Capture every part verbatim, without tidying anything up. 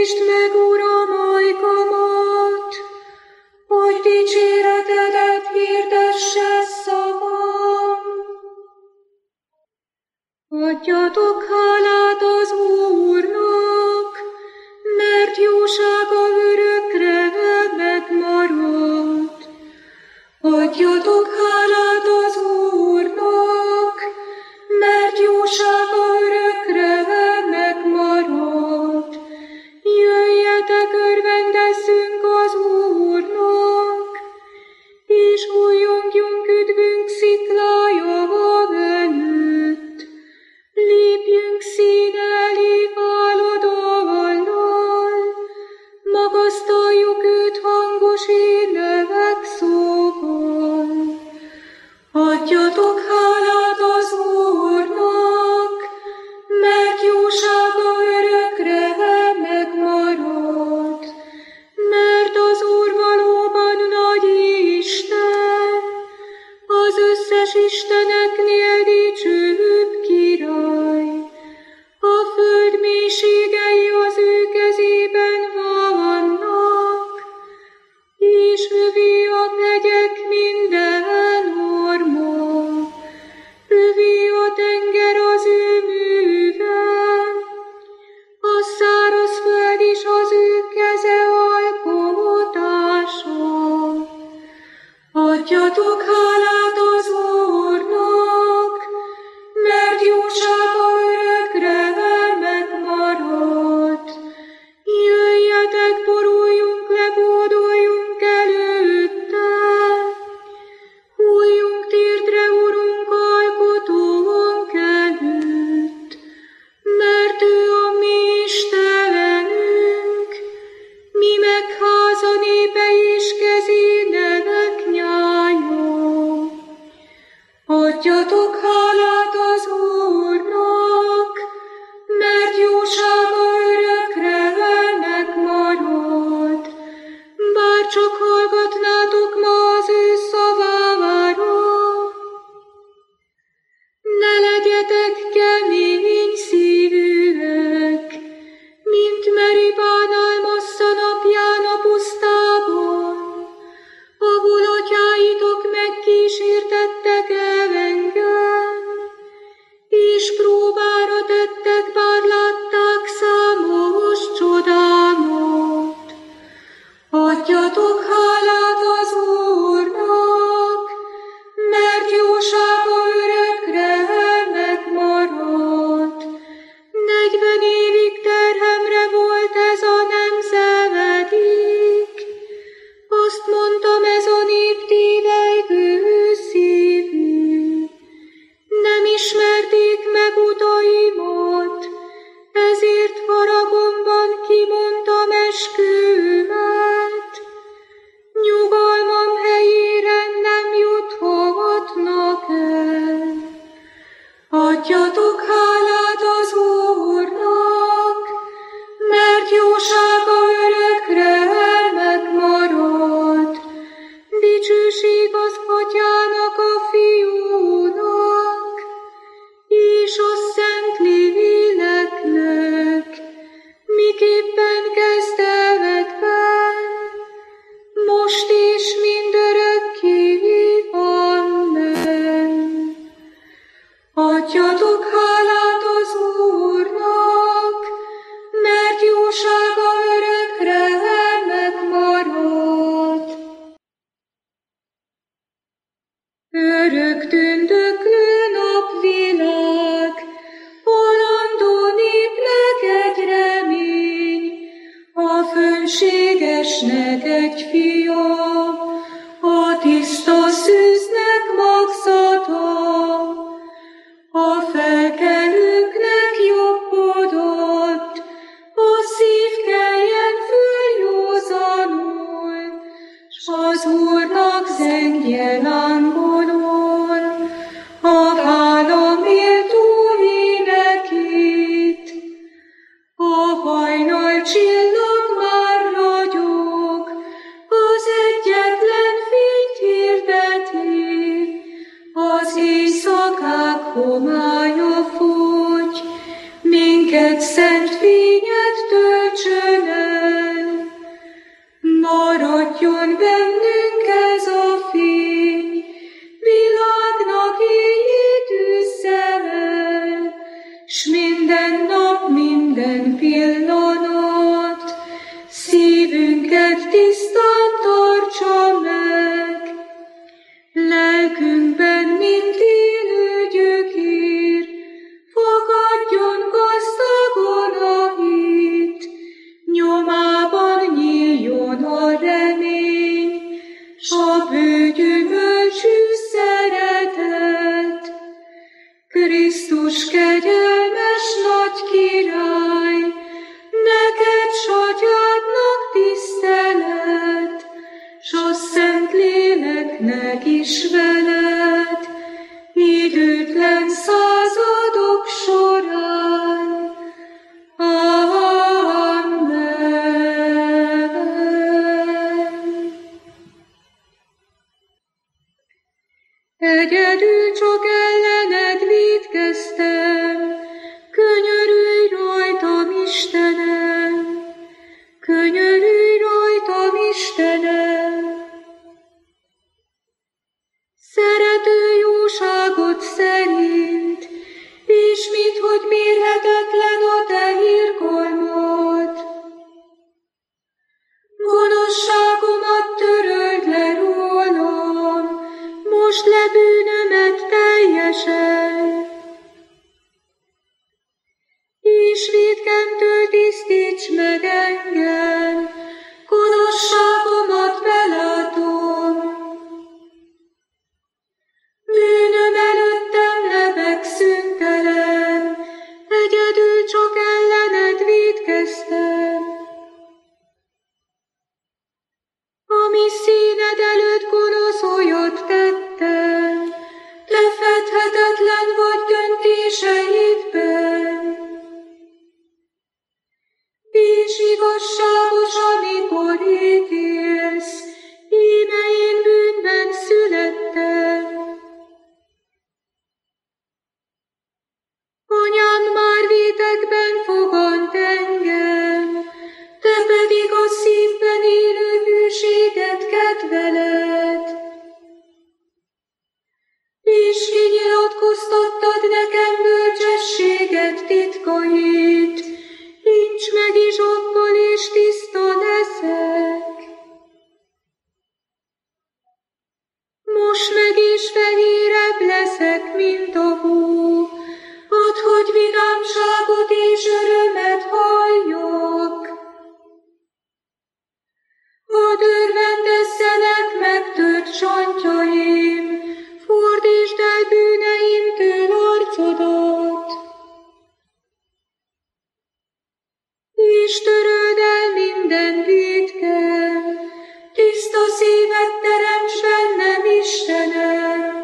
Szentesítsd meg, Uram, ajkamat, hogy dicséretedet hirdesse szavam. Adjatok hálát az Úrnak, mert jósága örökre megmarad. Adjatok hálát az Úrnak, mert jósága örökre megmarad. Jöjjetek, örvendezzünk az Úrnak, és újjongjunk üdvünk sziklája előtt. Lépjünk színe elé váladallal, magasztaljuk őt hangos énevek szóval. Adjatok hálát az Úrnak, mert jósága örökre megmarad. Mert az Úr valóban nagy Isten, az összes isteneknél dicsőbb király. A föld mélységei az ő kezében vannak, és övé a hegyek minden orma. Övé a tenger az ő műve, a száraz föld is az ő keze alkotása. Adjatok hálát az Úrnak, mert jósága örökre megmarad. Jöjjetek, boruljunk le, hódoljunk előtte. Hulljunk térdre, Urunk, alkotónk előtt, mert ő a mi Istenünk, mi meg háza népe és kezének nyája. Adjatok hálát az Úrnak, mert jósága örökre megmarad. Bár csak hallgatnátok ma az ő szavára, ne legyetek kemény szívűek, mint Meribán Almassza napján a pusztában, ahol atyáitok megkísértettek engem, és próbára tettek, bár látták számos csodámat. Adjatok hálát az Úrnak, mert jósága örökre megmarad. Negyven évig terhemre volt ez a nemzedék, azt mondtam, ez a nép tévelygő szívű. Nem ismerték meg utaimat, ezért haragomban kimondtam eskümet. Nyugalmam helyére nem juthatnak el. Adjatok hálát az Úrnak, mert jósága örökre megmarad. Dicsőség az Atyának, a Fiúnak, és a Szent Léleknek, miképpen kezdetben, most és mindörökké. Amen. Adjatok hálát az Úrnak, mert jósága örökre megmarad. Örök tündöklő napvilág, halandó népnek egy remény, a fönségesnek egy fia, a tiszta szűznek magzata, a felkelőknek jobbodott, a szív keljen föl józanul, s az Úrnak zengje lángolon, a hála méltó énekét. A hajnal csillag már ragyog, az egyetlen fényt hirdeti, az éjszakák homály. minket szent fényed töltsön el. leszek is veled, időtlen századok során. Amen. Egyedül csak ellened vétkeztem, könyörülj rajtam, Istenem, könyörülj rajtam, Istenem. Szerető jóságot szerint, és minthogy mérhetetlen a te irgalmad. Gonoszságomat töröld le rólam, most le bűnömet teljesen, és vétkemtől tisztíts meg engem, gonoszságomat belátom. Bűnöm előttem lebeg szüntelen, egyedül csak ellened vétkeztem. Ami színed előtt gonosz olyat tettem, lefedhetetlen vagy döntéseidben. És igazságos, amikor ítélsz, íme én bűnben születtem. Anyám már vétekben fogant engem, te pedig a szívben élő hűséget kedveled. És kinyilatkoztattad nekem bölcsességet titkait, nincs meg is abban, és tiszta leszek. Most meg is fehérebb leszek, mint a hó, add, hogy vidámságot és örömet halljak. Hadd örvendezzenek megtört csontjaim, fordítsd el bűneimtől arcodat, és töröld el minden vétkem, tiszta szívet teremts bennem, Istenem.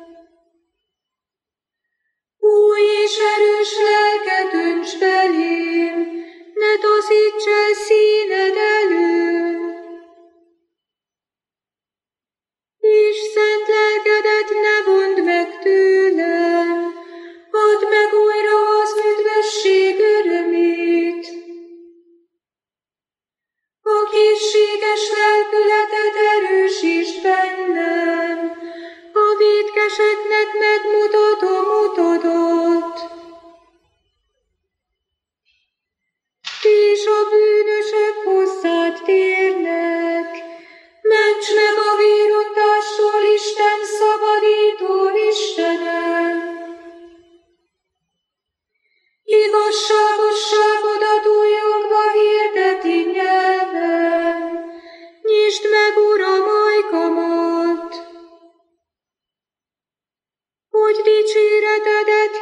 Új és erős lelket önts belém, ne taszíts el színed elől. És szent lelkedet ne vondd meg tőlem, add meg újra az üdvösség örömét. A készséges lelkületet erősítsd bennem, a vétkeseknek megmutatom utadat. És a bűnösök hozzád térnek, ments meg a vérontástól, Isten szabadító Istenem. Igazságosságodat újjongva hirdeti nyelvem, nyisd meg, Uram, ajkamat, hogy dicséretedet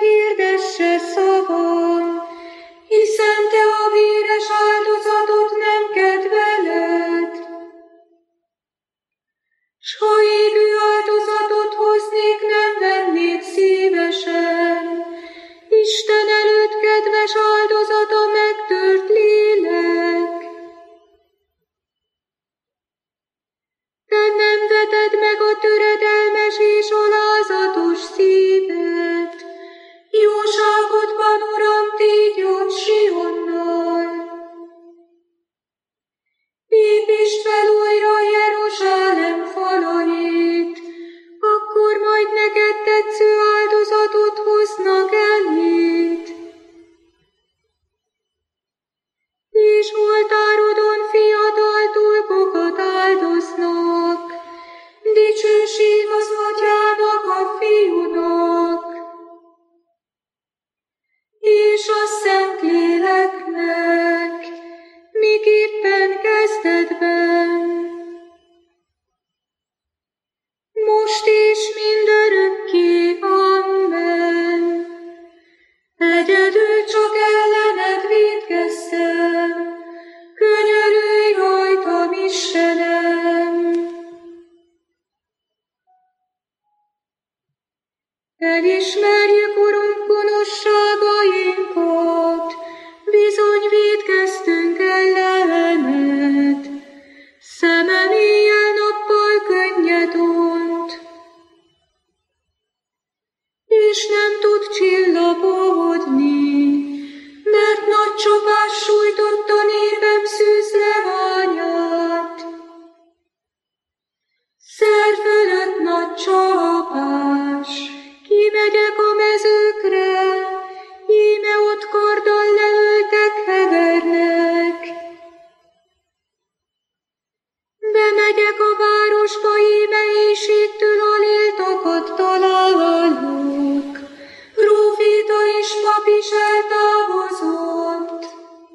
Elismerjük, Urunk, gonoszságainkat, bizony vétkeztünk ellened. Szemem éjjel-nappal könnyet ont, és nem tud csillapodni, mert nagy csapás sújtotta népem szűzleványát. Szer fölött nagy csapás, kimegyek a mezőkre, íme ott karddal leöltek hevernek. Bemegyek a városba, íme éjségtől aléltakat találok. Próféta és pap is eltávozott.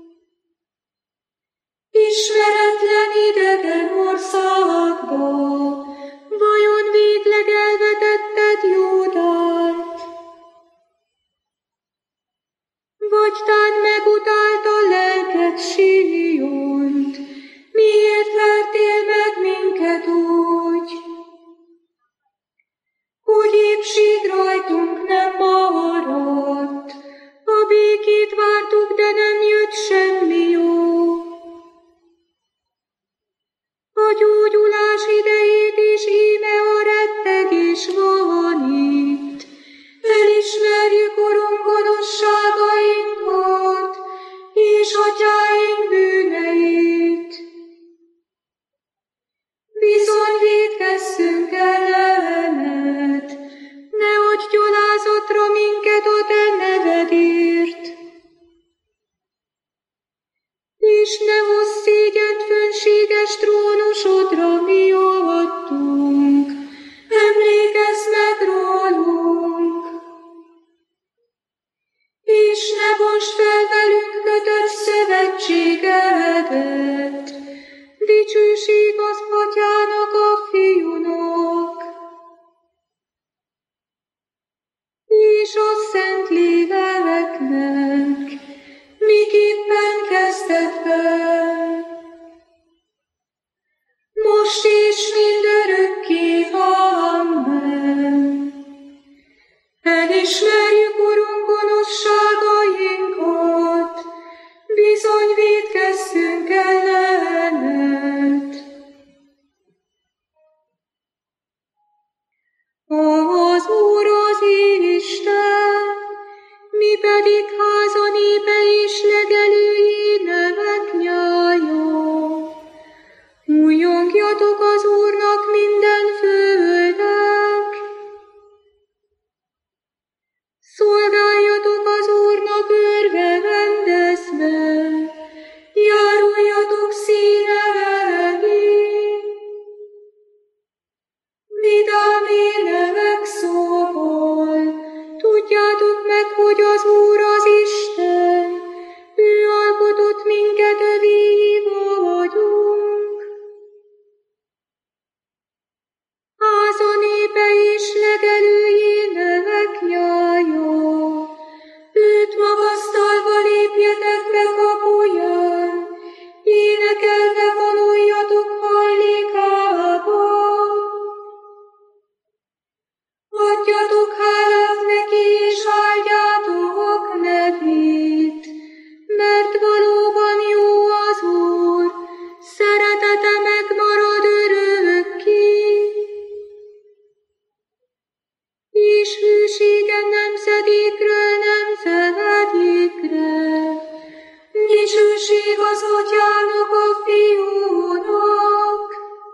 Ismeretlen idegen országba, vajon végleg elvetetted Júdát? Vagy tán megutálta lelked Simeont, miért vertél meg minket úgy, hogy épség rajtunk nem maradt, a békét vártuk, de nem jött semmi jó. A gyógyulás idejét is íme a rettegés van itt. Elismerjük, Urunk, gonoszságainkat, és atyáink bűneit. Bizony vétkezzünk ellened, ne adj gyalázatra minket a te nevedért. És ne hozz szégyent fönséges trónusodra miattunk, emlékezz meg rólunk. És ne bontsd fel velünk kötött szövetségedet, dicsőség az Atyának, a Fiúnak, és a Szentléleknek, miképpen kezdetben, most és mindörökké. Amen. Elismerjük, Urunk, gonoszságainkat, bizony vétkezzünk ellened. Az Úr az Isten, mi pedig háza népe és legelői nevek nyája. Újjongjatok az Úrnak minden földnek, szolgáljatok az Úrnak örvendezve, járuljatok színe elé. Vidám énevek szóval, tudjátok meg, hogy az Úr az Isten, ő alkotott minket, övéiva vagyunk. Háza népe és legelői nevek nyája, őt magasztalva lépjetek be kapuján, énekelve vonuljatok hajlékába. Adjatok hálát neki, és áldjátok nevét, mert valóban jó az Úr, szeretete megmarad örökké, és hűsége nemzedékről nemzedékre. Dicsőség az Atyának, a Fiúnak,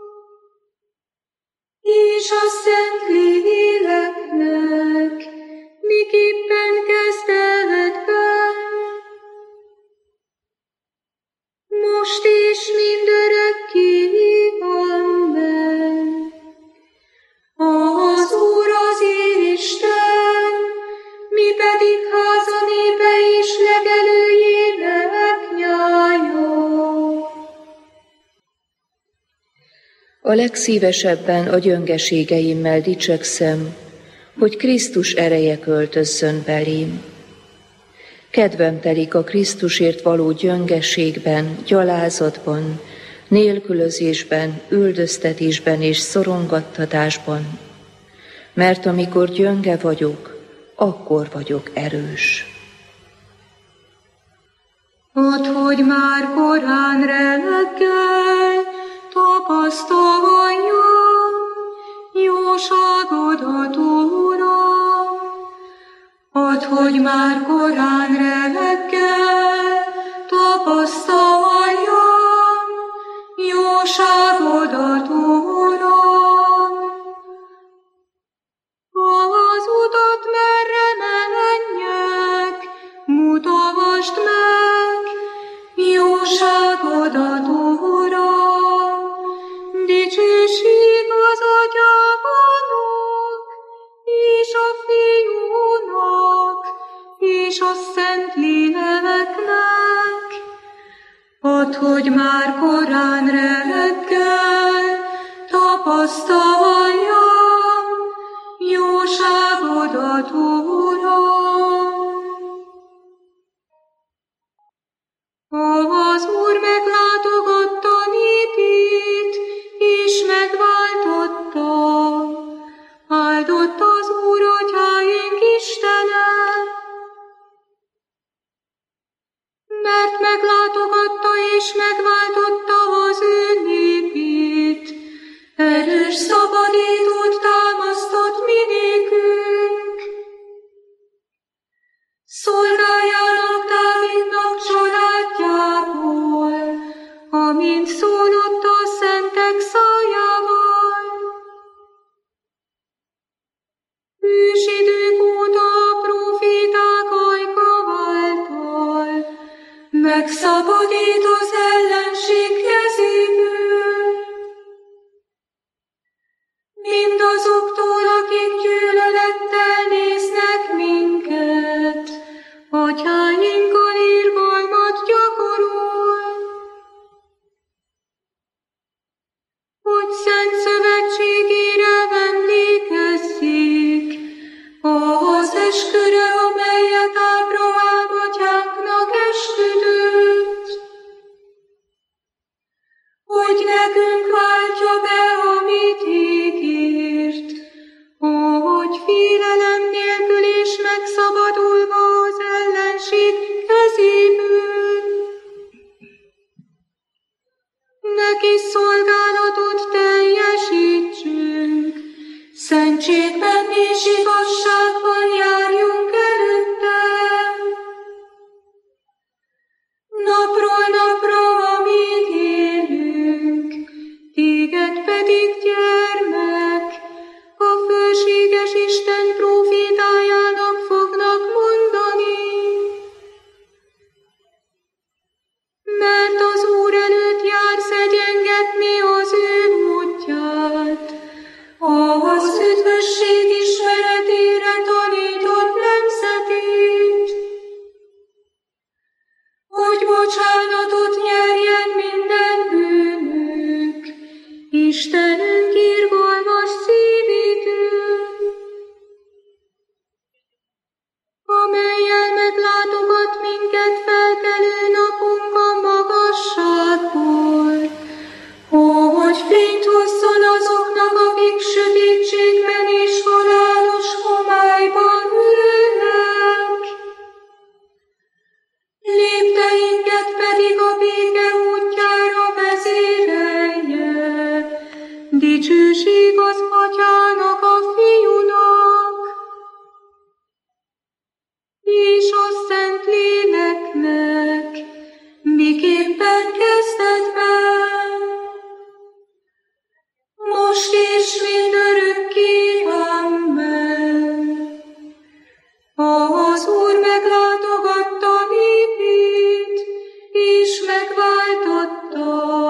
és a Szentléleknek, miképpen kezdetben, most és mindörökké. Amen. Az Úr az Isten, mi pedig háza népe és legelői nevek nyája. A legszívesebben a gyöngeségeimmel dicsekszem, hogy Krisztus ereje költözzön belém. Kedvem telik a Krisztusért való gyöngeségben, gyalázatban, nélkülözésben, üldöztetésben és szorongattatásban, mert amikor gyönge vagyok, akkor vagyok erős. Add, hogy már korán reggel tapasztaljam jóságodat, Uram. Add, hogy már korán reggel tapasztaljam jóságodat, Uram. Az utat merre menjek, mutasd meg jóságodat, Uram. Dicsőség az Atyának, és a Fiúnak, és a Szentléleknek. Add, hogy már korán reggel tapasztaljam jóságodat, Uram. Az Úr meglátogatta népét, és megváltotta. Áldott az Úr, Atyáink Istene, mert meglátogatta és megváltotta az ő népét. Erős szabadítót támasztott mi nékünk. Szolgáljának Dávidnak családjából, amint szólott a szentek szájával. Ősidők óta a próféták ajka által megszabadít az ellenség kezéből. Mindazoktól, akik gyűlölettel néznek minket, atyáinkkal irgalmat gyakorol. Hogy szent szövetségére emlékezzék, az esküre, amelyet Ábrahám atyánknak esküdött, hogy nekünk váltja be, amit ígért, hogy félelem nélkül és megszabadulva az ellenség kezéből. Neki szolgálatot teljesítsünk, szentségben és igazságban járjunk előtte. Napról napra, amíg élünk, téged pedig, gyermek, a fölséges Isten prófétájának fognak mondani. Mert az Úr előtt jársz egyengetni az ő módját, az üdvösség ismeretére tanított nemzetét, hogy bocsánatot nyerjen minden bűnünk, Istenünk irgalmas szívítőn, amellyel meglátogat minket felkelő napunk a magasságból, hogy fényt hozzon azoknak, akik sötétségben és halálos homályban ülnek. Lépteinket pedig a béke útjára vezérelje. Dicsőség az Atyának, a Fiúnak, és a Szentléleknek, miképpen kezdetben, most és mindörökké. Amen. Az Úr meglátogatta népét, és megváltotta.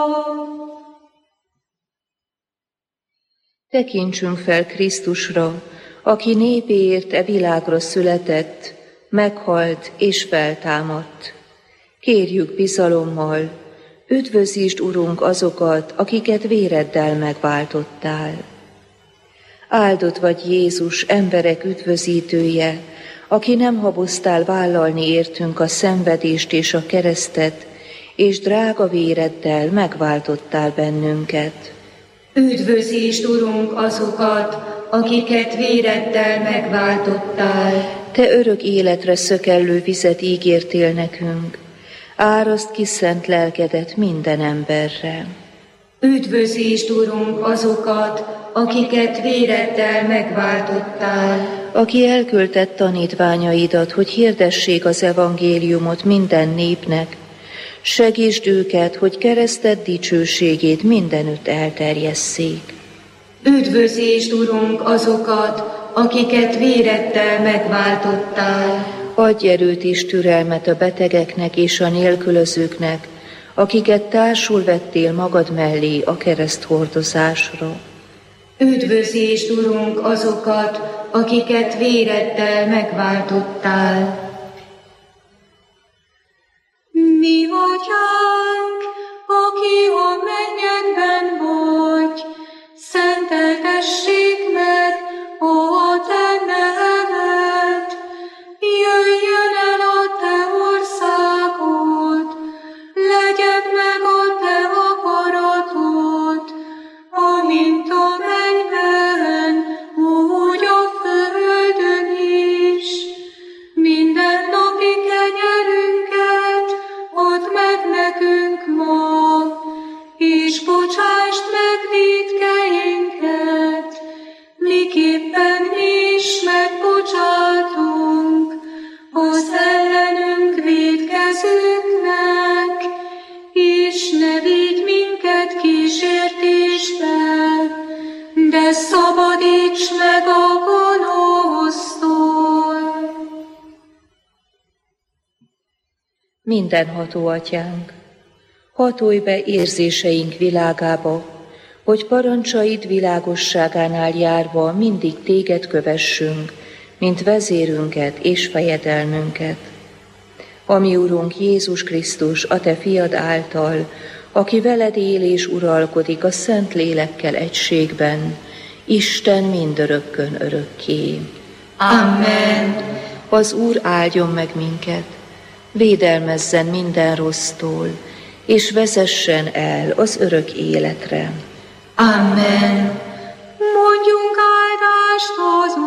Tekintsünk fel Krisztusra, aki népéért e világra született, meghalt és feltámadt. Kérjük bizalommal, üdvözítsd, Urunk, azokat, akiket véreddel megváltottál. Áldott vagy Jézus, emberek üdvözítője, aki nem haboztál vállalni értünk a szenvedést és a keresztet, és drága véreddel megváltottál bennünket. Üdvözítsd, Urunk, azokat, akiket véreddel megváltottál. Te örök életre szökellő vizet ígértél nekünk, áraszt ki szent lelkedet minden emberre. Üdvözítsd, Urunk, azokat, akiket véreddel megváltottál. Aki elküldett tanítványaidat, hogy hirdessék az evangéliumot minden népnek, segítsd őket, hogy kereszted dicsőségét mindenütt elterjesszék. Üdvözítsd, Urunk, azokat, akiket véreddel megváltottál. Adj erőt és türelmet a betegeknek és a nélkülözőknek, akiket társul vettél magad mellé a kereszthordozásra. Üdvözítsd, Urunk, azokat, akiket véreddel megváltottál. Mi Atyánk, aki a mennyekben vagy, szenteltessék meg a te neved. Jöjjön el a te országod, legyen meg a te akaratod, amint a mennyben, úgy a földön is. Minden napi kenyerünket add meg nekünk ma, és bocsásd meg vétkeinket, miképpen mi is megbocsátunk az ellenünk vétkezőknek, és ne vigy minket kísértésbe, de szabadíts meg a gonosztól. Mindenható Atyánk, hatolj be érzéseink világába, hogy parancsaid világosságánál járva mindig téged kövessünk, mint vezérünket és fejedelmünket. Ami Urunk Jézus Krisztus, a te fiad által, aki veled él és uralkodik a Szent Lélekkel egységben, Isten mindörökkön örökké. Amen. Az Úr áldjon meg minket, védelmezzen minden rossztól, és vezessen el az örök életre. Amen. Mondjunk áldást az